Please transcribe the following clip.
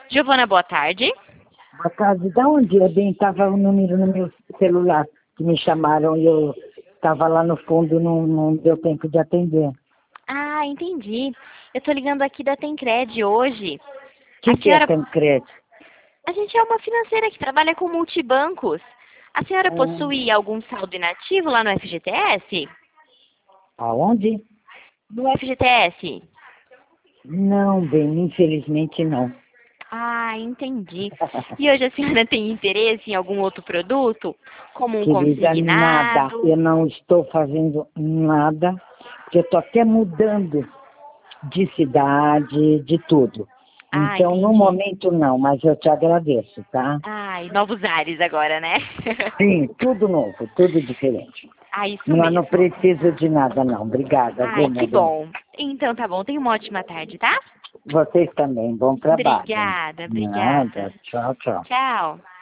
Giovana, boa tarde. A casa, da onde é bem? Estava o número no meu celular que me chamaram e eu estava lá no fundo, não deu tempo de atender. Ah, entendi. Eu tô ligando aqui da Tencred hoje. O A que é senhora, Tancred? a gente é uma financeira que trabalha com multibancos. A senhora Ah, possui algum saldo inativo lá no FGTS? aonde? No FGTS? Não, bem, infelizmente não. Ah, entendi. E hoje a senhora tem interesse em algum outro produto? Como um Querida, nada. consignado? Eu não estou fazendo nada, porque eu estou até mudando de cidade, de tudo. Ah, Então, no entendi. momento não, mas eu te agradeço, tá? Ai, novos ares agora, né? Sim, tudo novo, tudo diferente. Ah, isso Não mesmo. preciso de nada, não. Obrigada, viu, Ai, meu que bem? bom. Então tá bom. Tenha uma ótima tarde, tá? Vocês também. Bom trabalho. Obrigada, obrigada. Nada. Tchau, tchau. Tchau.